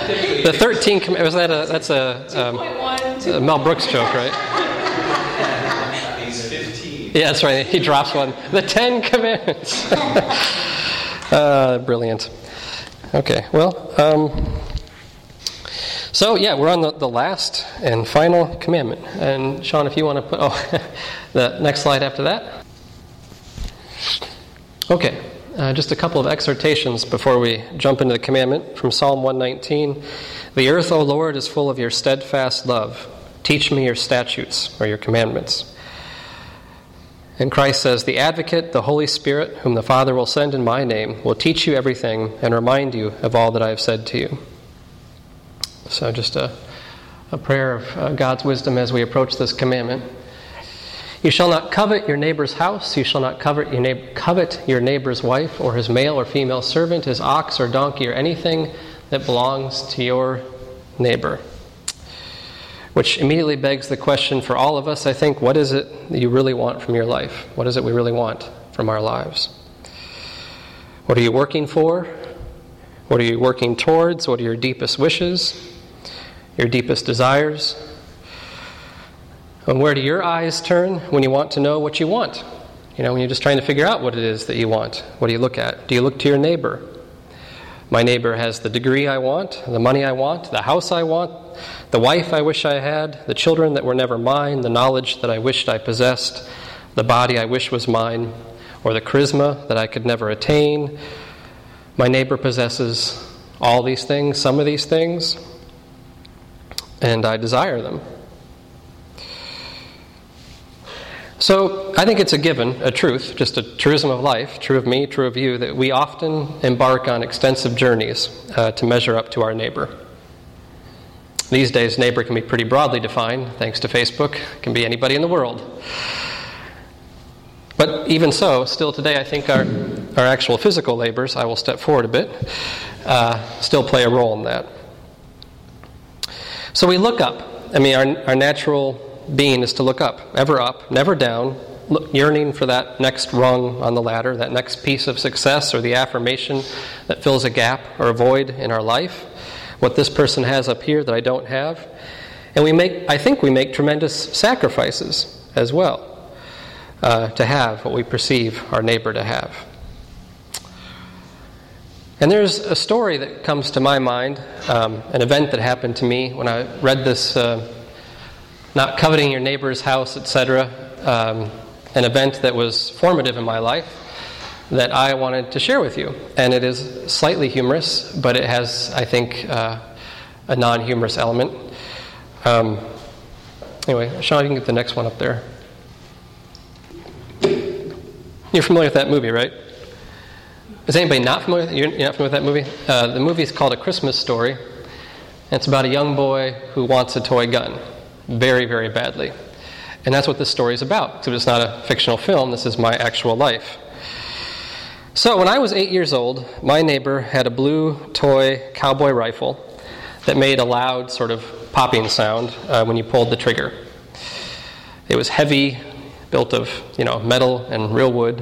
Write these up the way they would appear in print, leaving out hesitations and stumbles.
The 13 commandments, that's a Mel Brooks joke, right? He's 15. Yeah, that's right. He drops one. The 10 commandments. Brilliant. Okay, well, so yeah, we're on the last and final commandment. And Sean, if you want to put, the next slide after that. Okay, just a couple of exhortations before we jump into the commandment from Psalm 119. The earth, O Lord, is full of your steadfast love. Teach me your statutes or your commandments. And Christ says, the Advocate, the Holy Spirit, whom the Father will send in my name, will teach you everything and remind you of all that I have said to you. So just a prayer of God's wisdom as we approach this commandment. You shall not covet your neighbor's house. You shall not covet your neighbor's wife or his male or female servant, his ox or donkey, or anything that belongs to your neighbor. Which immediately begs the question for all of us, I think, what is it that you really want from your life? What is it we really want from our lives? What are you working for? What are you working towards? What are your deepest wishes? Your deepest desires? And where do your eyes turn when you want to know what you want? You know, when you're just trying to figure out what it is that you want. What do you look at? Do you look to your neighbor? My neighbor has the degree I want, the money I want, the house I want, the wife I wish I had, the children that were never mine, the knowledge that I wished I possessed, the body I wish was mine, or the charisma that I could never attain. My neighbor possesses all these things, some of these things, and I desire them. So I think it's a given, a truth, just a truism of life, true of me, true of you, that we often embark on extensive journeys to measure up to our neighbor. These days, neighbor can be pretty broadly defined, thanks to Facebook. It can be anybody in the world. But even so, still today, I think our actual physical neighbors, I will step forward a bit, still play a role in that. So we look up. I mean, our natural being is to look up, never down, yearning for that next rung on the ladder, that next piece of success or the affirmation that fills a gap or a void in our life, what this person has up here that I don't have. And I think we make tremendous sacrifices as well to have what we perceive our neighbor to have. And there's a story that comes to my mind, an event that happened to me when I read this not coveting your neighbor's house, etc., an event that was formative in my life that I wanted to share with you. And it is slightly humorous, but it has, I think, a non-humorous element. Anyway, Sean, you can get the next one up there. You're familiar with that movie, right? Is anybody not familiar with it? You're not familiar with that movie? The movie is called A Christmas Story. And it's about a young boy who wants a toy gun very, very badly. And that's what this story is about. Because it's not a fictional film. This is my actual life. So when I was 8 years old, my neighbor had a blue toy cowboy rifle that made a loud sort of popping sound when you pulled the trigger. It was heavy, built of metal and real wood.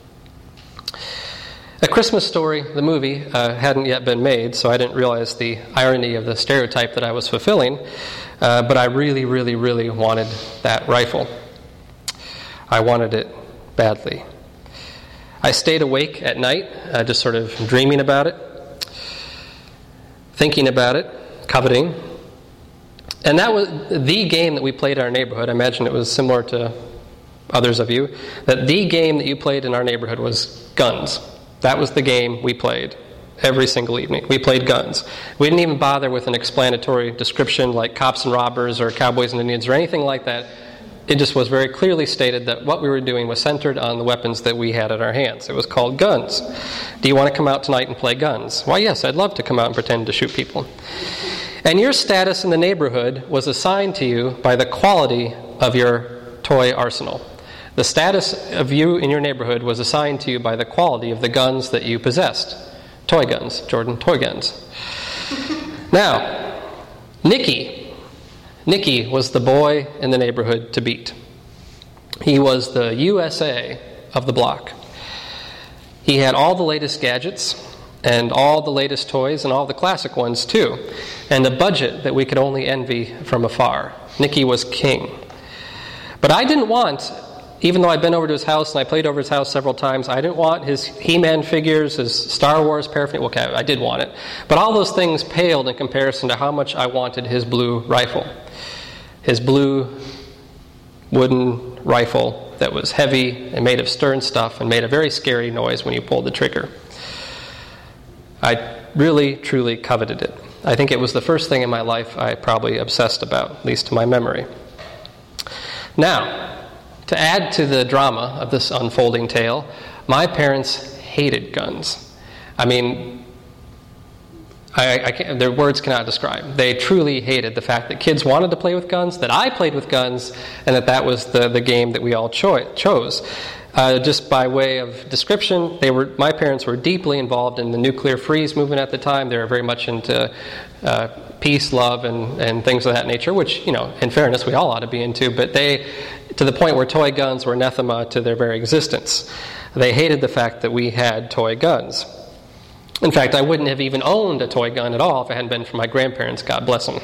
A Christmas Story, the movie, hadn't yet been made, so I didn't realize the irony of the stereotype that I was fulfilling. But I really, really, really wanted that rifle. I wanted it badly. I stayed awake at night, just sort of dreaming about it, thinking about it, coveting. And that was the game that we played in our neighborhood. I imagine it was similar to others of you, that the game that you played in our neighborhood was guns. That was the game we played every single evening. We played guns. We didn't even bother with an explanatory description like cops and robbers or cowboys and Indians or anything like that. It just was very clearly stated that what we were doing was centered on the weapons that we had at our hands. It was called guns. Do you want to come out tonight and play guns? Why, yes, I'd love to come out and pretend to shoot people. And your status in the neighborhood was assigned to you by the quality of your toy arsenal. The status of you in your neighborhood was assigned to you by the quality of the guns that you possessed. Toy guns, Jordan, toy guns. Now, Nicky was the boy in the neighborhood to beat. He was the USA of the block. He had all the latest gadgets. and all the latest toys and all the classic ones too, and a budget that we could only envy from afar. Nicky was king. But I didn't want, even though I'd been over to his house and I played over his house several times, I didn't want his He-Man figures, his Star Wars paraphernalia. Okay, I did want it. But all those things paled in comparison to how much I wanted his blue rifle. His blue wooden rifle that was heavy and made of stern stuff and made a very scary noise when you pulled the trigger. I really, truly coveted it. I think it was the first thing in my life I probably obsessed about, at least to my memory. Now, to add to the drama of this unfolding tale, my parents hated guns. I mean, I can't, their words cannot describe. They truly hated the fact that kids wanted to play with guns, that I played with guns, and that was the game that we all chose. Just by way of description, my parents were deeply involved in the nuclear freeze movement at the time. They were very much into peace, love, and things of that nature, which, in fairness, we all ought to be into, but they, to the point where toy guns were anathema to their very existence. They hated the fact that we had toy guns. In fact, I wouldn't have even owned a toy gun at all if it hadn't been for my grandparents, God bless them.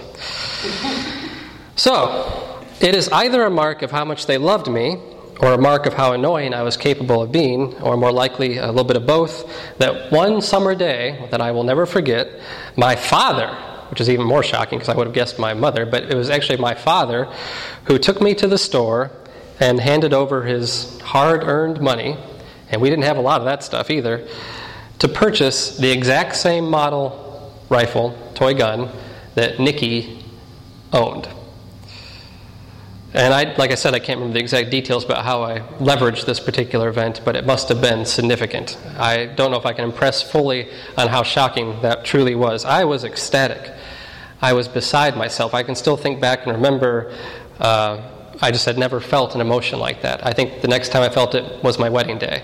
So, it is either a mark of how much they loved me, or a mark of how annoying I was capable of being, or more likely a little bit of both, that one summer day that I will never forget, my father, which is even more shocking because I would have guessed my mother, but it was actually my father who took me to the store and handed over his hard-earned money, and we didn't have a lot of that stuff either, to purchase the exact same model rifle, toy gun, that Nicky owned. And like I said, I can't remember the exact details about how I leveraged this particular event, but it must have been significant. I don't know if I can impress fully on how shocking that truly was. I was ecstatic. I was beside myself. I can still think back and remember I just had never felt an emotion like that. I think the next time I felt it was my wedding day.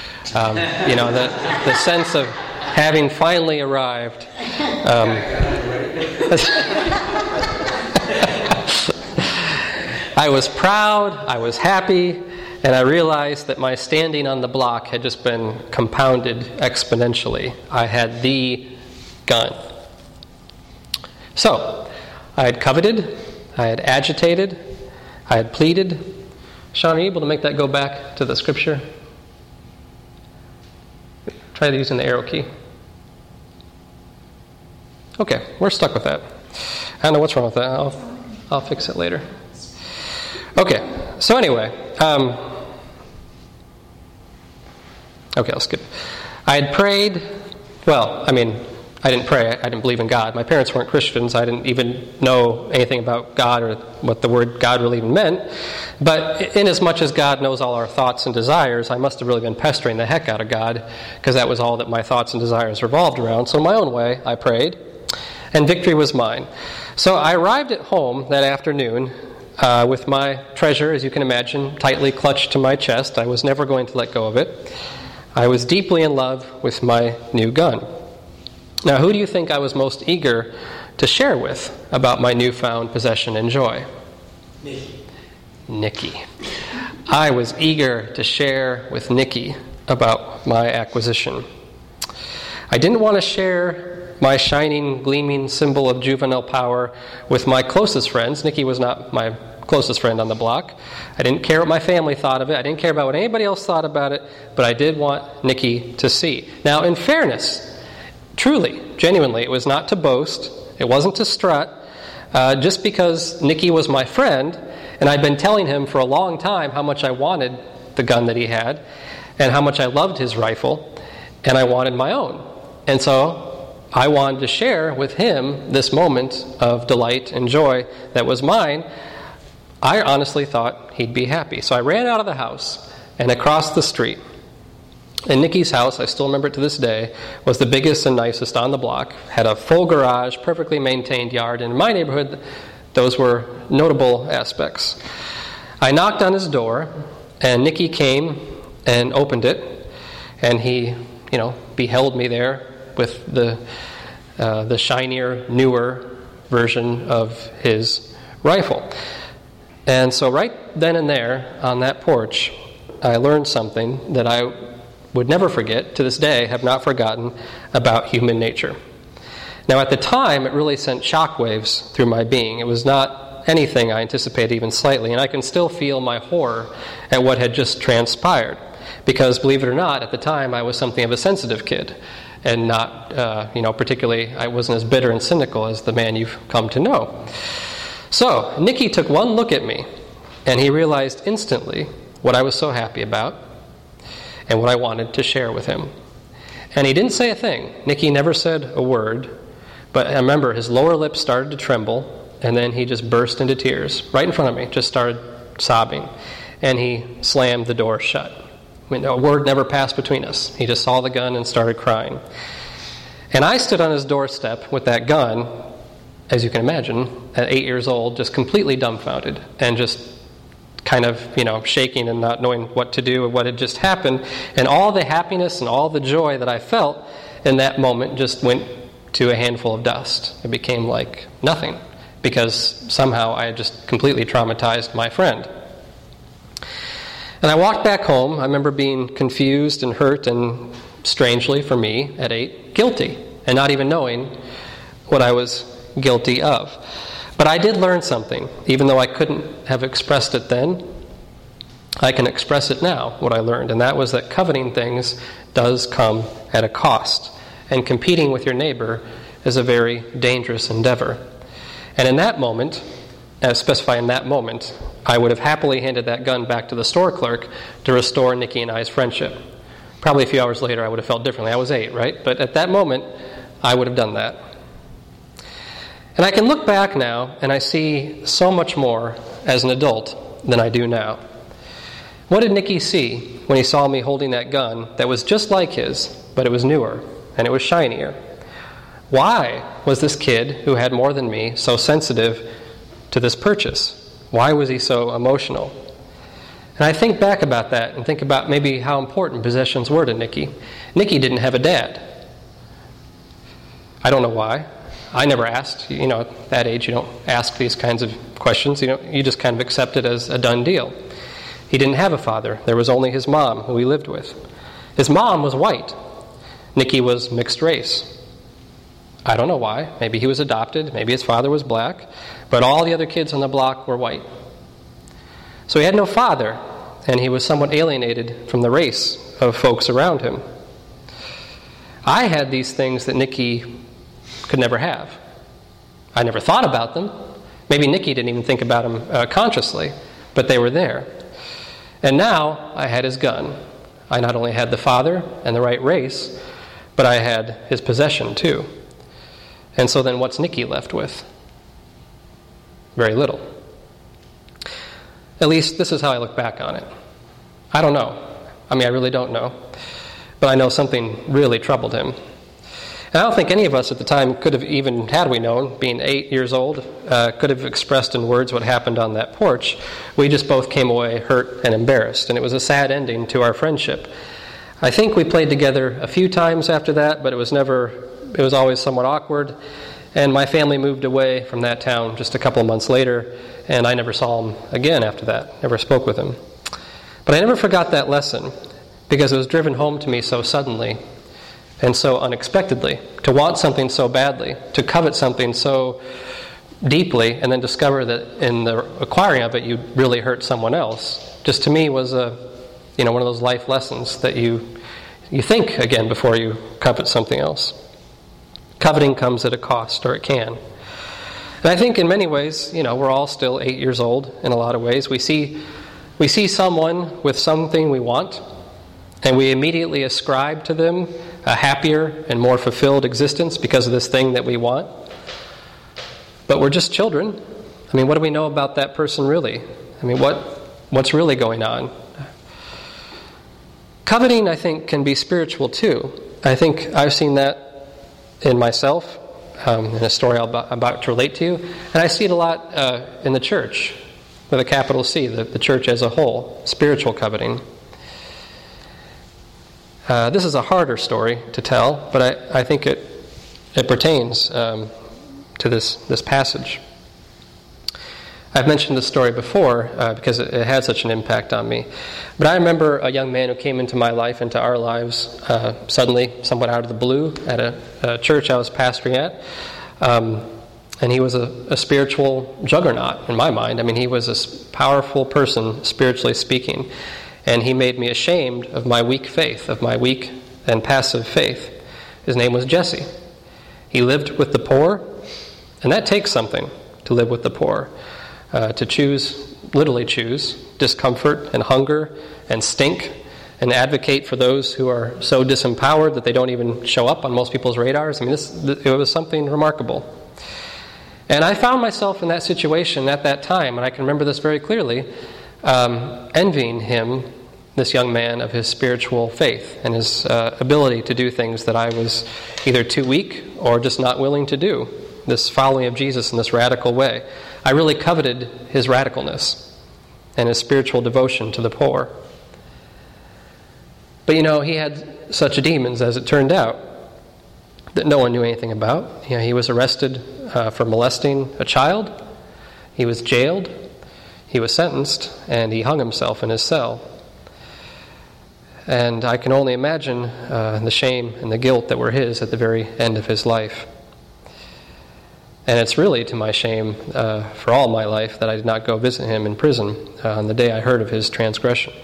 The sense of having finally arrived. I was proud, I was happy, and I realized that my standing on the block had just been compounded exponentially. I had the gun. So, I had coveted, I had agitated, I had pleaded. Sean, are you able to make that go back to the scripture? Try using the arrow key. Okay, we're stuck with that. I don't know what's wrong with that. I'll fix it later. Okay, so anyway, I'll skip. I had prayed, I didn't pray, I didn't believe in God. My parents weren't Christians, I didn't even know anything about God or what the word God really even meant. But inasmuch as God knows all our thoughts and desires, I must have really been pestering the heck out of God, because that was all that my thoughts and desires revolved around. So in my own way, I prayed, and victory was mine. So I arrived at home that afternoon, with my treasure, as you can imagine, tightly clutched to my chest. I was never going to let go of it. I was deeply in love with my new gun. Now, who do you think I was most eager to share with about my newfound possession and joy? Nicky. I was eager to share with Nicky about my acquisition. I didn't want to share my shining, gleaming symbol of juvenile power with my closest friends. Nicky was not my closest friend on the block. I didn't care what my family thought of it. I didn't care about what anybody else thought about it, but I did want Nicky to see. Now, in fairness, truly, genuinely, it was not to boast. It wasn't to strut. Just because Nicky was my friend, and I'd been telling him for a long time how much I wanted the gun that he had, and how much I loved his rifle, and I wanted my own. And so I wanted to share with him this moment of delight and joy that was mine. I honestly thought he'd be happy. So I ran out of the house and across the street. And Nicky's house, I still remember it to this day, was the biggest and nicest on the block, had a full garage, perfectly maintained yard, and in my neighborhood, those were notable aspects. I knocked on his door, and Nicky came and opened it, and he, beheld me there with the shinier, newer version of his rifle. And so right then and there, on that porch, I learned something that I would never forget, to this day, have not forgotten about human nature. Now, at the time, it really sent shockwaves through my being. It was not anything I anticipated even slightly, and I can still feel my horror at what had just transpired. Because, believe it or not, at the time, I was something of a sensitive kid, and not, particularly, I wasn't as bitter and cynical as the man you've come to know. So, Nicky took one look at me, and he realized instantly what I was so happy about and what I wanted to share with him. And he didn't say a thing. Nicky never said a word, but I remember his lower lip started to tremble, and then he just burst into tears right in front of me, just started sobbing, and he slammed the door shut. I mean, a word never passed between us. He just saw the gun and started crying. And I stood on his doorstep with that gun, as you can imagine, at 8 years old, just completely dumbfounded and just kind of, shaking and not knowing what to do and what had just happened. And all the happiness and all the joy that I felt in that moment just went to a handful of dust. It became like nothing, because somehow I had just completely traumatized my friend. And I walked back home. I remember being confused and hurt and, strangely for me, at 8, guilty, and not even knowing what I was guilty of. But I did learn something. Even though I couldn't have expressed it then, I can express it now, what I learned, and that was that coveting things does come at a cost, and competing with your neighbor is a very dangerous endeavor. And in that moment, as specified in that moment, I would have happily handed that gun back to the store clerk to restore Nicky and I's friendship. Probably a few hours later, I would have felt differently. I was 8, right? But at that moment, I would have done that. And I can look back now, and I see so much more as an adult than I do now. What did Nicky see when he saw me holding that gun that was just like his, but it was newer, and it was shinier? Why was this kid, who had more than me, so sensitive to this purchase? Why was he so emotional? And I think back about that and think about maybe how important possessions were to Nicky. Nicky didn't have a dad. I don't know why. I never asked. At that age, you don't ask these kinds of questions. You just kind of accept it as a done deal. He didn't have a father. There was only his mom, who he lived with. His mom was white. Nicky was mixed race. I don't know why. Maybe he was adopted. Maybe his father was black. But all the other kids on the block were white. So he had no father, and he was somewhat alienated from the race of folks around him. I had these things that Nicky could never have. I never thought about them. Maybe Nicky didn't even think about them consciously, but they were there. And now I had his gun. I not only had the father and the right race, but I had his possession too. And so then what's Nicky left with? Very little. At least this is how I look back on it. I don't know. I really don't know. But I know something really troubled him. And I don't think any of us at the time could have even, had we known, being 8 years old, could have expressed in words what happened on that porch. We just both came away hurt and embarrassed, and it was a sad ending to our friendship. I think we played together a few times after that, but it was always somewhat awkward. And my family moved away from that town just a couple of months later, and I never saw him again after that, never spoke with him. But I never forgot that lesson, because it was driven home to me so suddenly and so unexpectedly. To want something so badly, to covet something so deeply, and then discover that in the acquiring of it you really hurt someone else, just to me was one of those life lessons that you think again before you covet something else. Coveting comes at a cost, or it can. And I think in many ways, we're all still 8 years old in a lot of ways. We see someone with something we want, and we immediately ascribe to them a happier and more fulfilled existence because of this thing that we want. But we're just children. What do we know about that person really? What's really going on? Coveting, I think, can be spiritual too. I think I've seen that in myself, in a story I'm about to relate to you. And I see it a lot in the church, with a capital C, the church as a whole, spiritual coveting. This is a harder story to tell, but I think it pertains to this passage. I've mentioned this story before because it had such an impact on me. But I remember a young man who came into my life, into our lives, suddenly, somewhat out of the blue, at a church I was pastoring at. And he was a spiritual juggernaut in my mind. I mean, he was a powerful person, spiritually speaking. And he made me ashamed of my weak faith, of my weak and passive faith. His name was Jesse. He lived with the poor, and that takes something to live with the poor. To choose, literally choose, discomfort and hunger and stink, and advocate for those who are so disempowered that they don't even show up on most people's radars. I mean, it was something remarkable. And I found myself in that situation at that time, and I can remember this very clearly, envying him, this young man, of his spiritual faith and his ability to do things that I was either too weak or just not willing to do, this following of Jesus in this radical way. I really coveted his radicalness and his spiritual devotion to the poor. But he had such demons, as it turned out, that no one knew anything about. He was arrested for molesting a child. He was jailed. He was sentenced, and he hung himself in his cell. And I can only imagine the shame and the guilt that were his at the very end of his life. And it's really to my shame for all my life that I did not go visit him in prison on the day I heard of his transgression.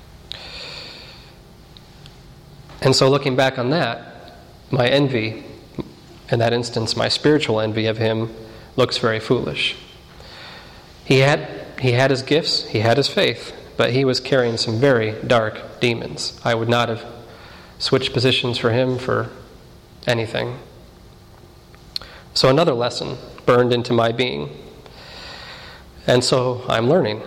And so looking back on that, my envy, in that instance my spiritual envy of him, looks very foolish. He had his gifts, he had his faith, but he was carrying some very dark demons. I would not have switched positions for him for anything. So another lesson burned into my being. And so I'm learning.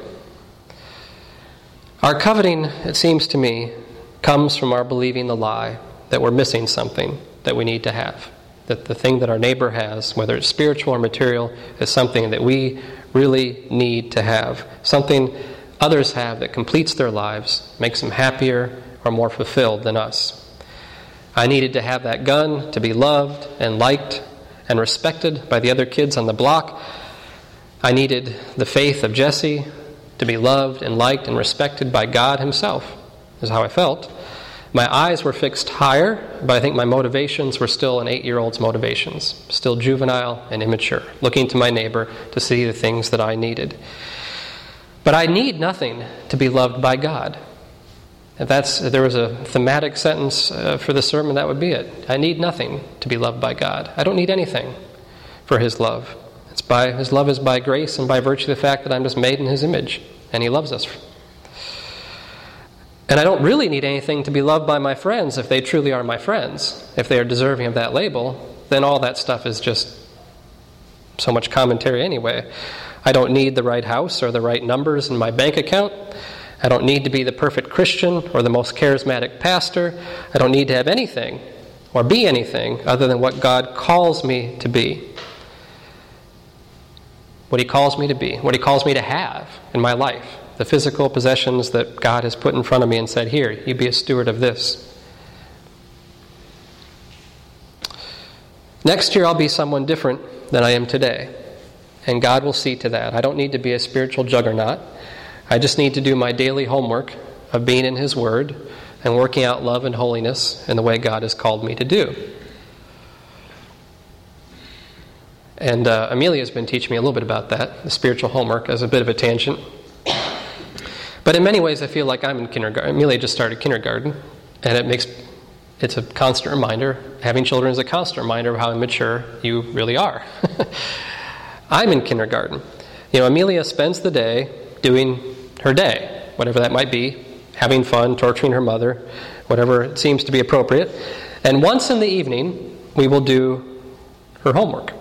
Our coveting, it seems to me, comes from our believing the lie that we're missing something that we need to have. That the thing that our neighbor has, whether it's spiritual or material, is something that we really need to have. Something others have that completes their lives, makes them happier or more fulfilled than us. I needed to have that gun to be loved and liked and respected by the other kids on the block. I needed the faith of Jesse to be loved and liked and respected by God himself, is how I felt. My eyes were fixed higher, but I think my motivations were still an 8-year-old's motivations, still juvenile and immature, looking to my neighbor to see the things that I needed. But I need nothing to be loved by God. If there was a thematic sentence for the sermon, that would be it. I need nothing to be loved by God. I don't need anything for his love. His love is by grace and by virtue of the fact that I'm just made in his image, and he loves us. And I don't really need anything to be loved by my friends if they truly are my friends. If they are deserving of that label, then all that stuff is just so much commentary anyway. I don't need the right house or the right numbers in my bank account. I don't need to be the perfect Christian or the most charismatic pastor. I don't need to have anything or be anything other than what God calls me to be. What he calls me to be, what he calls me to have in my life. The physical possessions that God has put in front of me and said, here, you be a steward of this. Next year I'll be someone different than I am today. And God will see to that. I don't need to be a spiritual juggernaut. I just need to do my daily homework of being in his word and working out love and holiness in the way God has called me to do. And Amelia's been teaching me a little bit about that, the spiritual homework, as a bit of a tangent. But in many ways I feel like I'm in kindergarten. Amelia just started kindergarten, and it's a constant reminder. Having children is a constant reminder of how immature you really are. I'm in kindergarten. Amelia spends the day doing her day, whatever that might be, having fun, torturing her mother, whatever it seems to be appropriate. And once in the evening, we will do her homework.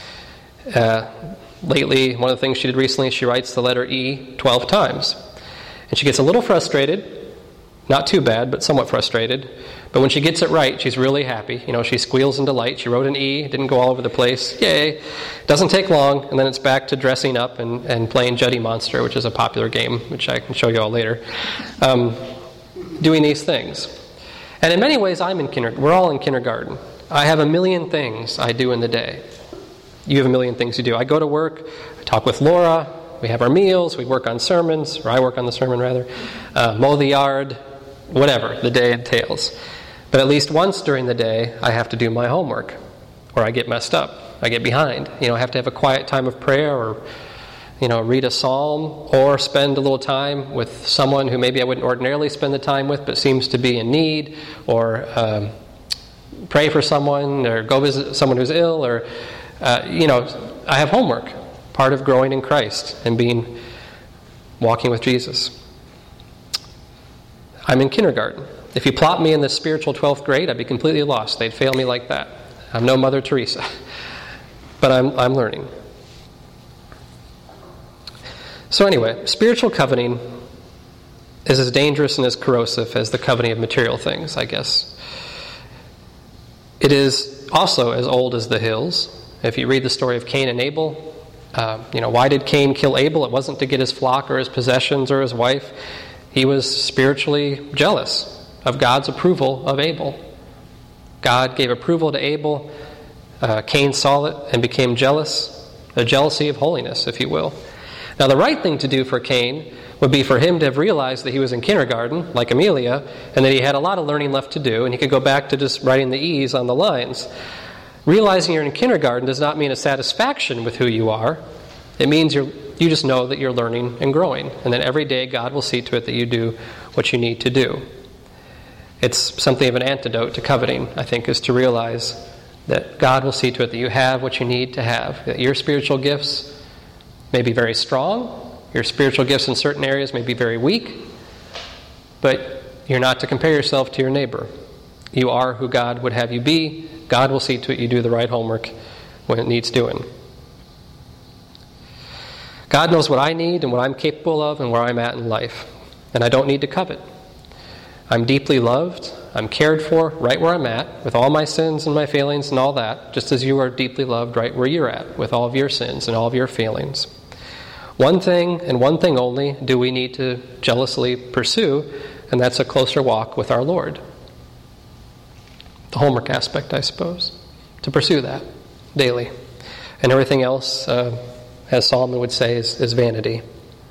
Lately, one of the things she did recently, she writes the letter E 12 times. And she gets a little frustrated, not too bad, but somewhat frustrated. But when she gets it right, she's really happy. She squeals in delight. She wrote an E, didn't go all over the place. Yay! Doesn't take long, and then it's back to dressing up and playing Juddy Monster, which is a popular game, which I can show you all later. Doing these things. And in many ways, we're all in kindergarten. I have a million things I do in the day. You have a million things you do. I go to work, I talk with Laura, We have our meals, we work on sermons, or I work on the sermon rather, mow the yard, whatever the day entails. But at least once during the day, I have to do my homework, or I get messed up. I get behind. I have to have a quiet time of prayer, or read a psalm, or spend a little time with someone who maybe I wouldn't ordinarily spend the time with, but seems to be in need, or pray for someone, or go visit someone who's ill, or I have homework, part of growing in Christ and walking with Jesus. I'm in kindergarten. If you plot me in the spiritual 12th grade, I'd be completely lost. They'd fail me like that. I'm no Mother Teresa, but I'm learning. So anyway, spiritual coveting is as dangerous and as corrosive as the coveting of material things, I guess. It is also as old as the hills. If you read the story of Cain and Abel, why did Cain kill Abel? It wasn't to get his flock or his possessions or his wife. He was spiritually jealous of God's approval of Abel. God gave approval to Abel. Cain saw it and became jealous, a jealousy of holiness, if you will. Now, the right thing to do for Cain would be for him to have realized that he was in kindergarten, like Amelia, and that he had a lot of learning left to do, and he could go back to just writing the E's on the lines. Realizing you're in kindergarten does not mean a satisfaction with who you are. It means you just know that you're learning and growing, and then every day God will see to it that you do what you need to do. It's something of an antidote to coveting, I think, is to realize that God will see to it that you have what you need to have, that your spiritual gifts may be very strong, your spiritual gifts in certain areas may be very weak, but you're not to compare yourself to your neighbor. You are who God would have you be. God will see to it you do the right homework when it needs doing. God knows what I need and what I'm capable of and where I'm at in life, and I don't need to covet. I'm deeply loved, I'm cared for right where I'm at, with all my sins and my failings and all that, just as you are deeply loved right where you're at, with all of your sins and all of your failings. One thing, and one thing only, do we need to jealously pursue, and that's a closer walk with our Lord. The homework aspect, I suppose, to pursue that daily. And everything else, as Solomon would say, is vanity.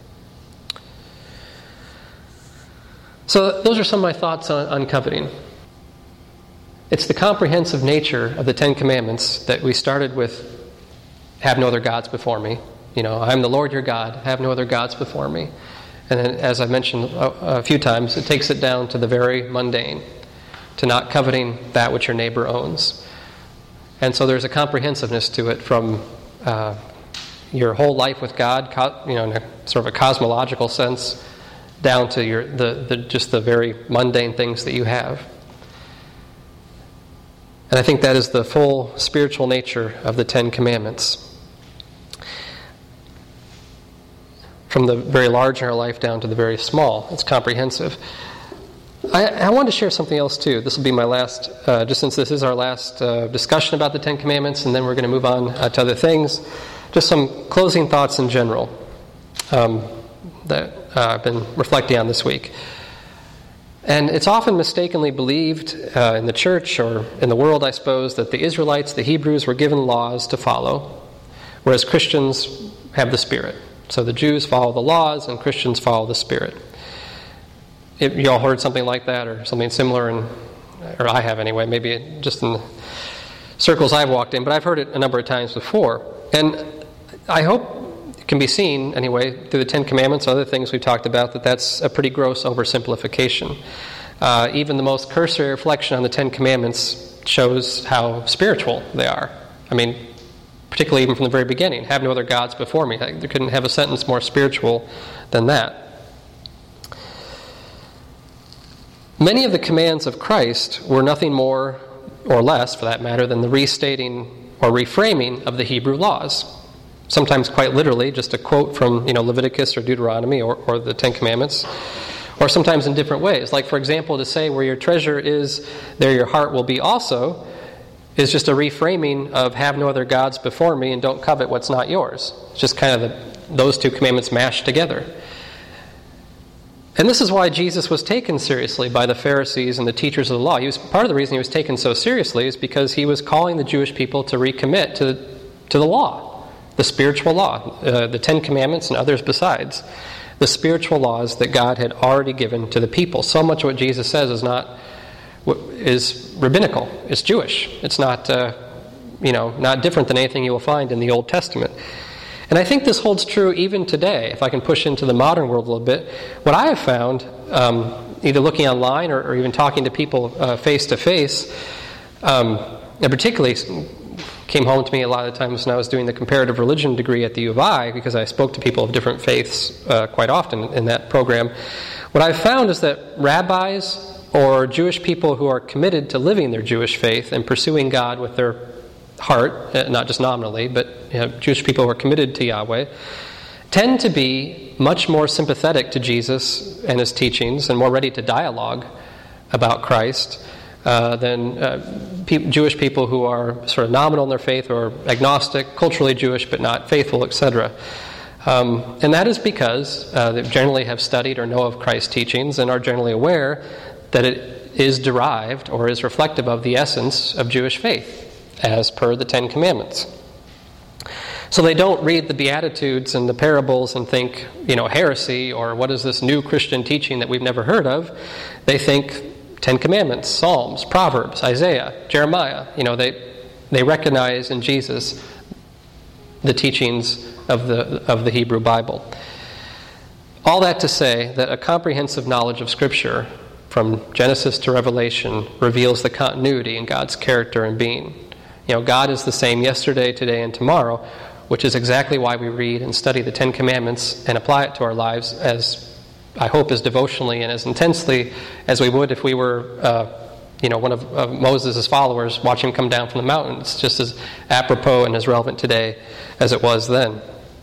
So those are some of my thoughts on coveting. It's the comprehensive nature of the Ten Commandments that we started with, have no other gods before me. I'm the Lord your God, have no other gods before me. And then, as I mentioned a few times, it takes it down to the very mundane, to not coveting that which your neighbor owns. And so there's a comprehensiveness to it from your whole life with God, in a sort of a cosmological sense, down to just the very mundane things that you have. And I think that is the full spiritual nature of the Ten Commandments. From the very large in our life down to the very small. It's comprehensive. I want to share something else too. This will be my last, just since this is our last discussion about the Ten Commandments, and then we're going to move on to other things. Just some closing thoughts in general that I've been reflecting on this week. And it's often mistakenly believed in the church or in the world, I suppose, that the Israelites, the Hebrews, were given laws to follow, whereas Christians have the Spirit. So the Jews follow the laws and Christians follow the Spirit. You all heard something like that or something similar, or I have anyway, maybe just in the circles I've walked in, but I've heard it a number of times before. And I hope it can be seen, anyway, through the Ten Commandments, other things we've talked about, that that's a pretty gross oversimplification. Even the most cursory reflection on the Ten Commandments shows how spiritual they are. I mean, particularly even from the very beginning, have no other gods before me. They couldn't have a sentence more spiritual than that. Many of the commands of Christ were nothing more or less, for that matter, than the restating or reframing of the Hebrew laws. Sometimes quite literally, just a quote from Leviticus or Deuteronomy or the Ten Commandments, or sometimes in different ways. Like, for example, to say where your treasure is, there your heart will be also, is just a reframing of have no other gods before me and don't covet what's not yours. It's just kind of those two commandments mashed together. And this is why Jesus was taken seriously by the Pharisees and the teachers of the law. Part of the reason he was taken so seriously is because he was calling the Jewish people to recommit to the law, the spiritual law, the Ten Commandments and others besides, the spiritual laws that God had already given to the people. So much of what Jesus says is rabbinical. It's Jewish. It's not not different than anything you will find in the Old Testament. And I think this holds true even today. If I can push into the modern world a little bit, what I have found, either looking online or even talking to people face to face, and particularly came home to me a lot of the times when I was doing the comparative religion degree at the U of I, because I spoke to people of different faiths quite often in that program. What I've found is that rabbis or Jewish people who are committed to living their Jewish faith and pursuing God with their heart, not just nominally, but Jewish people who are committed to Yahweh, tend to be much more sympathetic to Jesus and his teachings and more ready to dialogue about Christ than Jewish people who are sort of nominal in their faith or agnostic, culturally Jewish but not faithful, etc. And that is because they generally have studied or know of Christ's teachings and are generally aware that it is derived or is reflective of the essence of Jewish faith, as per the Ten Commandments. So they don't read the Beatitudes and the parables and think, heresy, or what is this new Christian teaching that we've never heard of. They think Ten Commandments, Psalms, Proverbs, Isaiah, Jeremiah. They recognize in Jesus the teachings of the Hebrew Bible. All that to say that a comprehensive knowledge of Scripture, from Genesis to Revelation, reveals the continuity in God's character and being. God is the same yesterday, today, and tomorrow, which is exactly why we read and study the Ten Commandments and apply it to our lives I hope as devotionally and as intensely as we would if we were, one of Moses' followers, watching him come down from the mountains, just as apropos and as relevant today as it was then.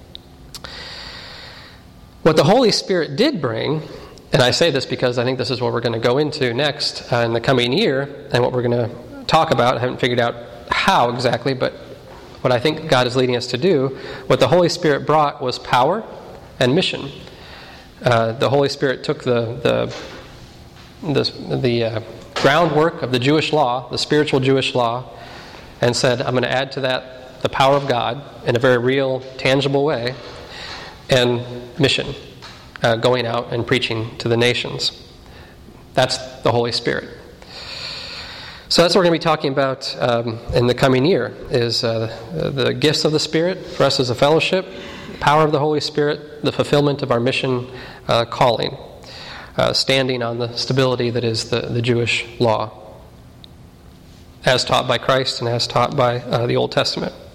What the Holy Spirit did bring, and I say this because I think this is what we're going to go into next in the coming year, and what we're going to talk about. I haven't figured out how exactly, but what I think God is leading us to do, what the Holy Spirit brought was power and mission. The Holy Spirit took the groundwork of the Jewish law, the spiritual Jewish law, and said, I'm going to add to that the power of God in a very real, tangible way, and mission, going out and preaching to the nations. That's the Holy Spirit. So that's what we're going to be talking about in the coming year, is the gifts of the Spirit for us as a fellowship, power of the Holy Spirit, the fulfillment of our mission calling, standing on the stability that is the Jewish law, as taught by Christ and as taught by the Old Testament.